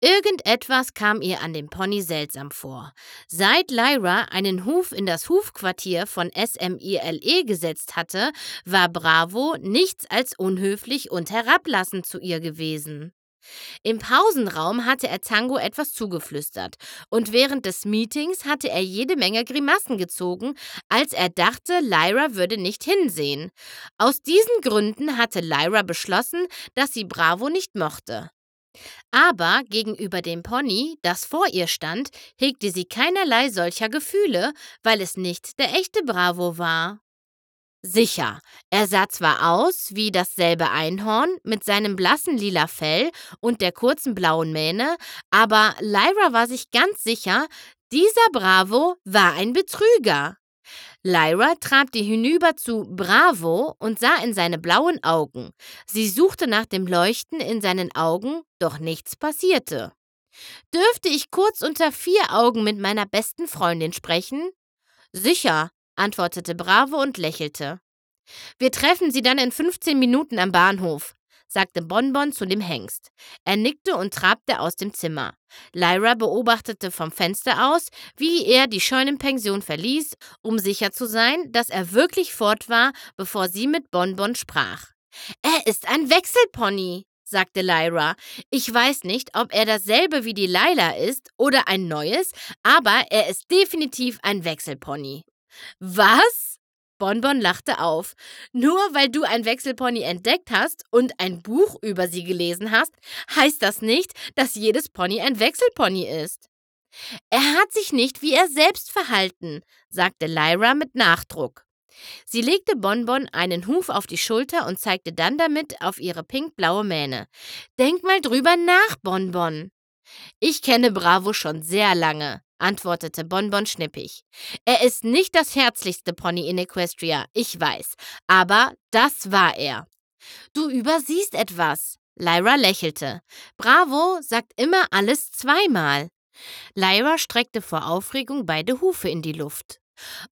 Irgendetwas kam ihr an dem Pony seltsam vor. Seit Lyra einen Huf in das Hufquartier von SMILE gesetzt hatte, war Bravo nichts als unhöflich und herablassend zu ihr gewesen. Im Pausenraum hatte er Tango etwas zugeflüstert und während des Meetings hatte er jede Menge Grimassen gezogen, als er dachte, Lyra würde nicht hinsehen. Aus diesen Gründen hatte Lyra beschlossen, dass sie Bravo nicht mochte. Aber gegenüber dem Pony, das vor ihr stand, hegte sie keinerlei solcher Gefühle, weil es nicht der echte Bravo war. Sicher, er sah zwar aus wie dasselbe Einhorn mit seinem blassen lila Fell und der kurzen blauen Mähne, aber Lyra war sich ganz sicher, dieser Bravo war ein Betrüger. Lyra trabte hinüber zu Bravo und sah in seine blauen Augen. Sie suchte nach dem Leuchten in seinen Augen, doch nichts passierte. »Dürfte ich kurz unter 4 Augen mit meiner besten Freundin sprechen?« »Sicher«, antwortete Bravo und lächelte. »Wir treffen Sie dann in 15 Minuten am Bahnhof«, sagte Bonbon zu dem Hengst. Er nickte und trabte aus dem Zimmer. Lyra beobachtete vom Fenster aus, wie er die Scheunenpension verließ, um sicher zu sein, dass er wirklich fort war, bevor sie mit Bonbon sprach. »Er ist ein Wechselpony«, sagte Lyra. »Ich weiß nicht, ob er dasselbe wie die Laila ist oder ein neues, aber er ist definitiv ein Wechselpony.« »Was?« Bonbon lachte auf. »Nur weil du ein Wechselpony entdeckt hast und ein Buch über sie gelesen hast, heißt das nicht, dass jedes Pony ein Wechselpony ist.« »Er hat sich nicht wie er selbst verhalten«, sagte Lyra mit Nachdruck. Sie legte Bonbon einen Huf auf die Schulter und zeigte dann damit auf ihre pinkblaue Mähne. »Denk mal drüber nach, Bonbon.« »Ich kenne Bravo schon sehr lange«, antwortete Bonbon schnippig. »Er ist nicht das herzlichste Pony in Equestria, ich weiß, aber das war er.« »Du übersiehst etwas«, Lyra lächelte. »Bravo sagt immer alles zweimal.« Lyra streckte vor Aufregung beide Hufe in die Luft.